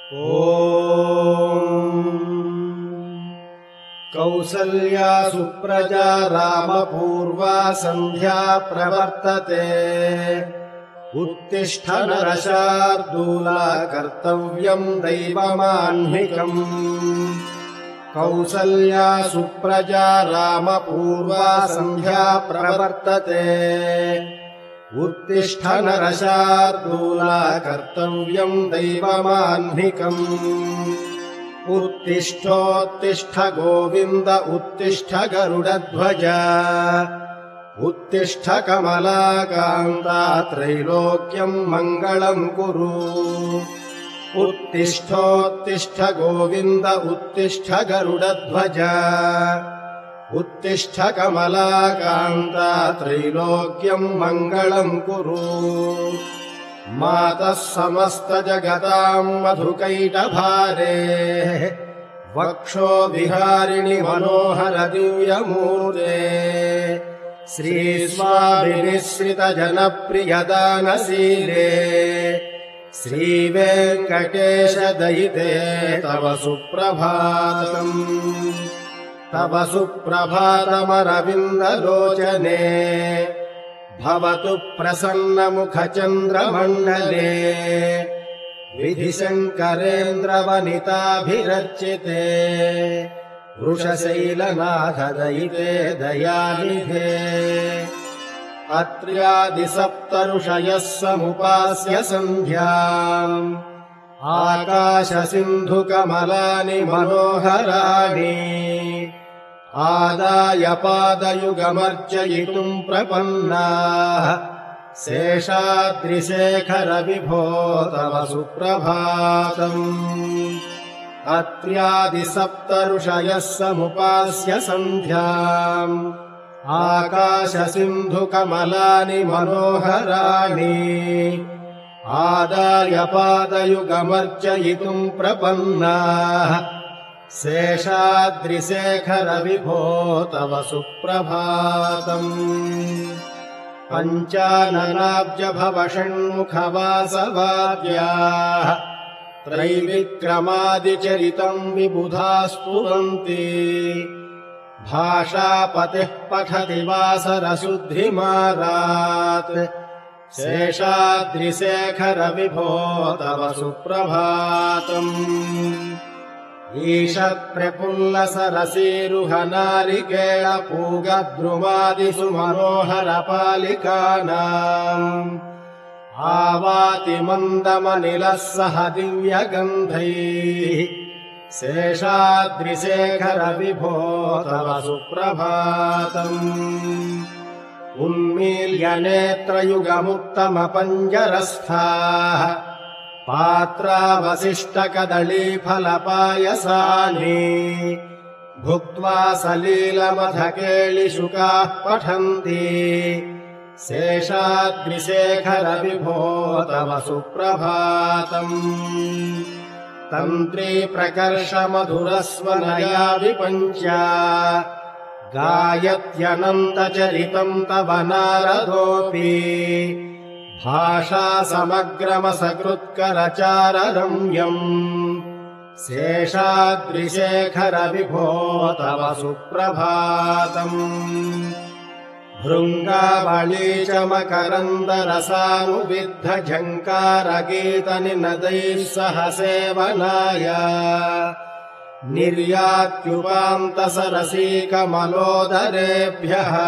कौसल्या सुप्रजा रामपूर्वा सन्ध्या प्रवर्तते। उत्तिष्ठ नरशार्दूला कर्तव्यम् दैवमाह्निकम्। कौसल्या सुप्रजा रामपूर्वा सन्ध्या प्रवर्तते। उत्तिष्ठ नरशार्दूला कर्तव्यम् दैवमाह्निकम्। उत्तिष्ठोत्तिष्ठ गोविन्द उत्तिष्ठ गरुडध्वज। उत्तिष्ठ कमलाकान्ता त्रैलोक्यम् मङ्गलम् कुरु। उत्तिष्ठोत्तिष्ठ गोविन्द उत्तिष्ठ गरुडध्वज। उत्तिष्ठ कमलाकान्ता त्रैलोक्यम् मङ्गलम् कुरु। मातः समस्त जगताम् मधुकैटभारे। वक्षो विहारिणि मनोहर दिव्यमूर्ते। श्रीस्वामिनिःसृत जनप्रियदानशीले। श्रीवेङ्कटेश दयिते तव सुप्रभातम्। तव सुप्रभातमरविन्दलोचने। भवतु प्रसन्नमुखचन्द्रमण्डले। विधिशङ्करेन्द्रवनिताभिरर्चिते। वृषशैलनाथ दयिते दयानिधे। अत्र्यादिसप्तऋषयः समुपास्य सन्ध्याम्। आकाशसिन्धुकमलानि मनोहराणि। आदाय पादयुगमर्चयितुम् प्रपन्नाः। शेषाद्रिशेखर विभो तव सुप्रभातम्। अत्र्यादिसप्तऋषयः समुपास्य सन्ध्याम्। आकाशसिन्धुकमलानि मनोहराणि। आदाय पादयुगमर्चयितुम् प्रपन्नाः। शेषाद्रिशेखर विभो तव सुप्रभातम्। पञ्चाननाब्ज भव षण्मुखवासवाद्याः। त्रैविक्रमादिचरितम् विबुधा स्फुरन्ति। भाषापतिः पठति वासरशुद्धिमारात्। शेषाद्रिशेखर विभो तव सुप्रभातम्। ईशत्प्रफुल्लसरसीरुहनारिकेळपूगद्रुमादिषु मनोहरपालिकानाम्। आवाति मन्दमनिलः सह दिव्यगन्धैः। शेषाद्रिशेखर विभो तव सुप्रभातम्। उन्मील्य नेत्रयुगमुत्तमपञ्जरस्थाः। पात्रावसिष्टकदलीफलपायसानि। भुक्त्वा सलीलमधकेलिशुकाः पठन्ति। शेषाद्रिशेखर विभो तव सुप्रभातम्। तन्त्री प्रकर्ष मधुरस्वनया विपञ्च। गायत्यनन्तचरितम् तव नारदोऽपि। भाषा समग्रमसकृत्करचाररम्यम्। शेषाद्रिशेखर विभो तव सुप्रभातम्। भृङ्गावळी च मकरन्दरसानुविद्धझङ्कारगीतनिनदैः सह सेवनाय। निर्यात्युपान्तसरसीकमलोदरेभ्यः।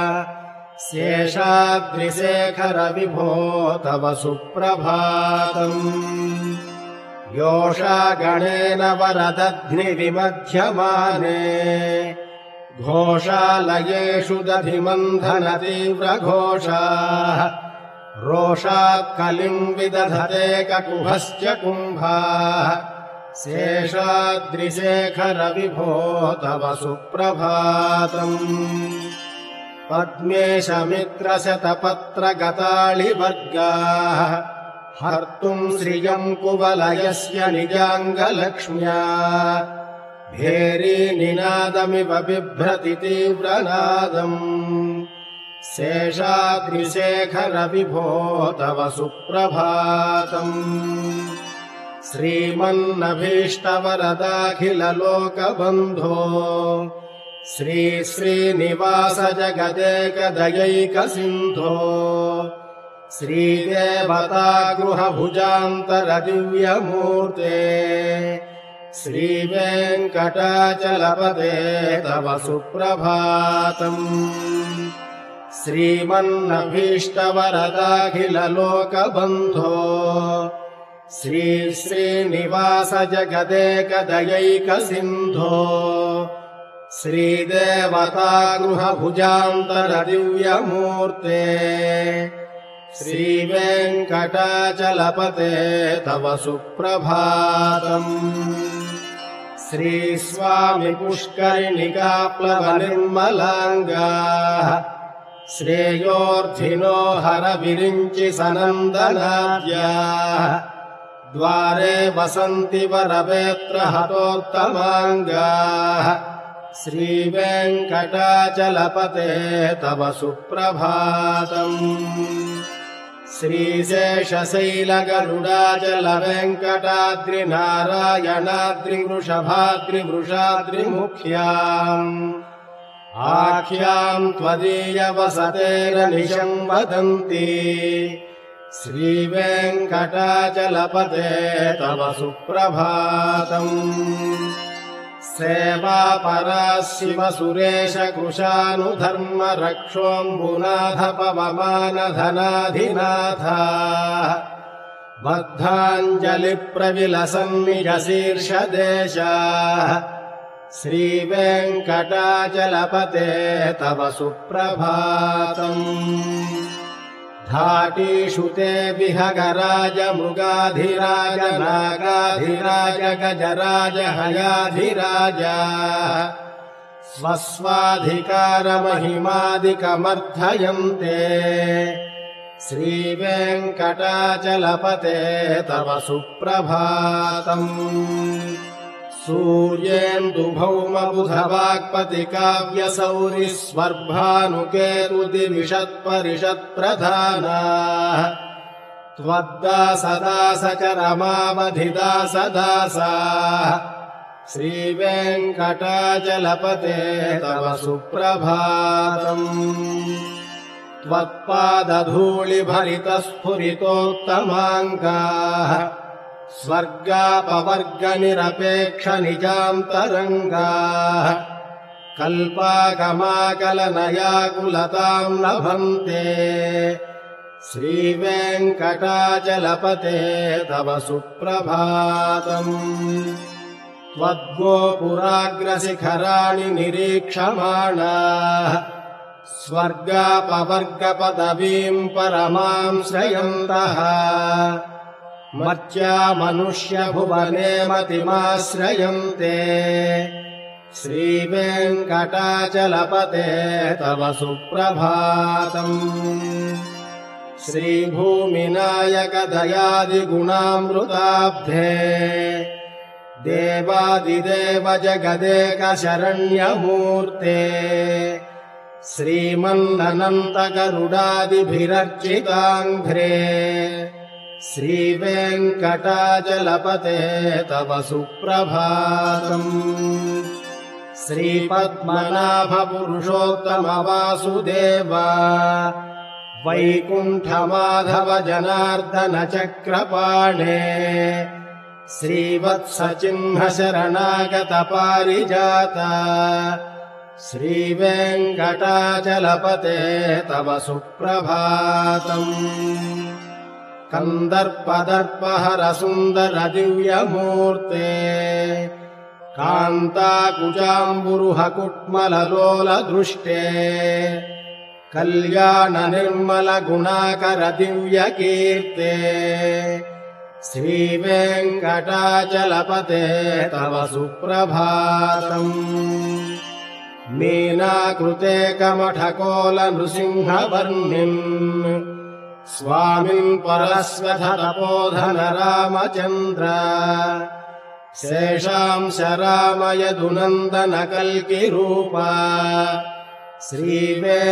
शेषाद्रिशेखर विभो तव सुप्रभातम्। योषागणेन वरदध्निविमध्यमाने। घोषालयेषु दधिमन्थनतीव्रघोषाः। रोषात् कलिम् विदधते ककुभश्च कुम्भाः। शेषाद्रिशेखर विभो तव सुप्रभातम्। पद्मेशमित्रशतपत्रगताळिवर्गाः। हर्तुम् श्रियम् कुवलयस्य निजाङ्गलक्ष्म्या। भेरीनिनादमिव बिभ्रति तीव्रनादम्। शेषाद्रिशेखर विभो तव सुप्रभातम्। श्रीमन्नभीष्टवरदाखिललोकबन्धो श्री श्रीनिवास जगदेकदयैकसिन्धो श्रीदेवता गृहभुजान्तरदिव्यमूर्ते श्रीवेङ्कटाचलपते तव सुप्रभातम्। श्रीमन्नभीष्टवरदाखिललोकबन्धो श्री श्रीनिवास जगदेकदयैकसिन्धो श्रीदेवता गृहभुजान्तरदिव्यमूर्ते श्रीवेङ्कटाचलपते तव सुप्रभातम्। श्रीस्वामि पुष्करिणिकाप्लवनिर्मलाङ्गाः श्रेयोर्धिनो हरविरिञ्चि सनन्दनाद्याः द्वारे वसन्ति वरवेत्रहतोत्तमाङ्गाः श्रीवेङ्कटाचलपते तव सुप्रभातम्। श्रीशेषशैलगरुडाचलवेङ्कटाद्रिनारायणाद्रिवृषभाद्रिवृषाद्रिमुख्याम् आख्याम् त्वदीयवसतेरनिशम् वदन्ति श्रीवेङ्कटाचलपते तव सुप्रभातम्। सेवापराः शिवसुरेश कृशानुधर्म रक्षोऽम्बुनाथ पवमानधनाधिनाथाः बद्धाञ्जलिप्रविलसन्निजशीर्षदेशाः श्रीवेङ्कटाचलपते तव सुप्रभातम्। धाटीषु ते विहगराज मृगाधिराज नागाधिराज गजराज हयाधिराज स्वस्वाधिकारमहिमादिकमर्थयन्ते श्रीवेङ्कटाचलपते तव सुप्रभातम्। सूर्येन्दुभौमबुधवाक्पतिकाव्यसौरिस्वर्भानुकेतुदिविषत्परिषत्प्रधानाः त्वद्दासदासचरमावधिदासदासाः श्रीवेङ्कटाचलपते तव सुप्रभातम्। त्वत्पादधूलिभरितस्फुरितोत्तमाङ्गाः स्वर्गापवर्गनिरपेक्षनिजान्तरङ्गाः कल्पागमाकलनयाकुलताम् लभन्ते श्रीवेङ्कटाचलपते तव सुप्रभातम्। त्वद्गोपुराग्रशिखराणि निरीक्षमाणाः स्वर्गापवर्गपदवीम् परमाम् श्रयन्तः मर्त्या मनुष्यभुवने मतिमाश्रयन्ते श्रीवेङ्कटाचलपते तव सुप्रभातम्। श्रीभूमिनायकदयादिगुणामृताब्धे देवादिदेव जगदेकशरण्यमूर्ते श्रीमन्ननन्तगरुडादिभिरर्चिताङ्घ्रे श्रीवेङ्कटाचलपते तव सुप्रभातम्। श्रीपद्मनाभपुरुषोत्तमवासुदेव वैकुण्ठमाधव जनार्दन चक्रपाणे श्रीवत्सचिह्नशरणागतपारिजात श्रीवेङ्कटाचलपते तव सुप्रभातम्। कन्दर्पदर्पहरसुन्दरदिव्यमूर्ते कान्ताकुजाम्बुरुहकुट्मललोलदृष्टे कल्याणनिर्मलगुणाकरदिव्यकीर्ते श्रीवेङ्कटाचलपते तव सुप्रभातम्। मीनाकृते कमठकोलनृसिंहवर्णिम् स्वामिन् परस्वधतपोधन रामचन्द्र शेषांश रामयदुनन्दन कल्किरूप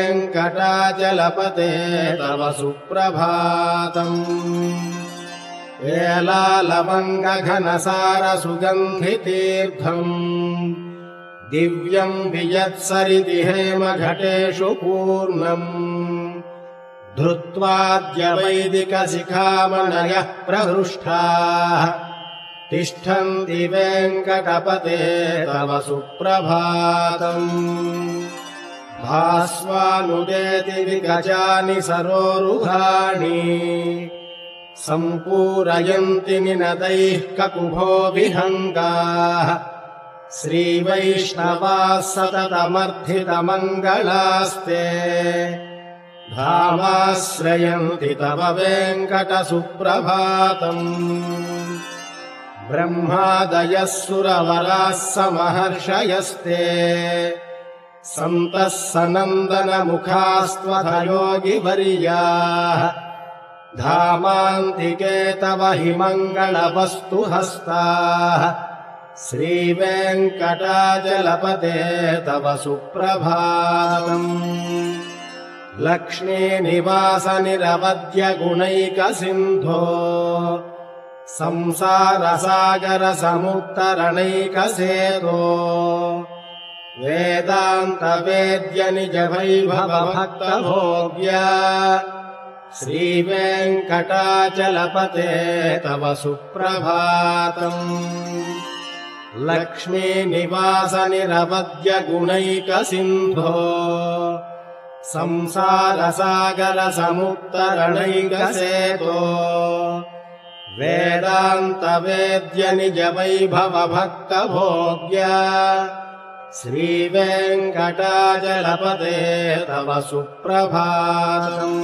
श्रीवेङ्कटाचलपते तव सुप्रभातम्। एलालवङ्गघनसारसुगन्धितीर्थम् दिव्यम् वियत्सरिति हेमघटेषु पूर्णम् धृत्वाद्यवैदिकशिखामणयः प्रहृष्टाः तिष्ठन्ति वेङ्कटपते तव सुप्रभातम् भास्वानुदेति विगजानि सरोरुहाणि सम्पूरयन्ति निनदैः ककुभो विहङ्गाः श्रीवैष्णवाः सततमर्थितमङ्गलास्ते धामाश्रयन्ति तव वेङ्कटसुप्रभातम् ब्रह्मादयः सुरवराः समहर्षयस्ते सन्तः सनन्दनमुखास्त्वथयोगिवर्याः धामान्तिके तव हि मङ्गलवस्तु हस्ताः श्रीवेङ्कटाचलपते तव सुप्रभातम् लक्ष्मीनिवासनिरवद्यगुणैकसिन्धो संसारसागरसमुत्तरणैकसेतो वेदान्तवेद्यनिजवैभवभक्तभोग्य श्रीवेङ्कटाचलपते तव सुप्रभातम् लक्ष्मीनिवासनिरवद्यगुणैकसिन्धो संसारसागरसमुत्तरणैकसेतो वेदान्तवेद्यनिजवैभवभक्तभोग्य श्रीवेङ्कटाचलपते तव सुप्रभातम्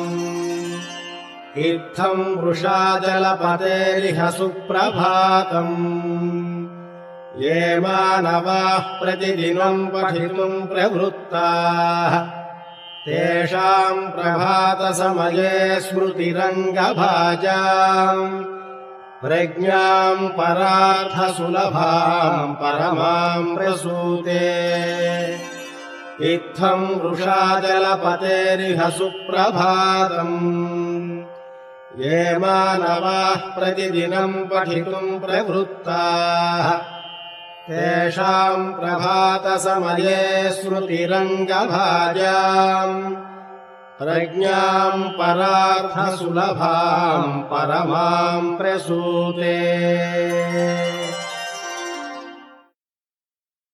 इत्थम् वृषाचलपतेरिह सुप्रभातम् ये मानवाः प्रतिदिनम् पठितुम् प्रवृत्ताः तेषाम् प्रभातसमये स्मृतिरङ्गभाजाम् प्रज्ञाम् परार्थसुलभाम् परमाम् प्रसूते इत्थम् वृषाचलपतेरिह सुप्रभातम् ये मानवाः प्रतिदिनम् पठितुम् प्रवृत्ताः तेषाम् प्रभातसमये स्मृतिरङ्गभाजाम् प्रज्ञाम् परार्थसुलभाम् परमाम् प्रसूते।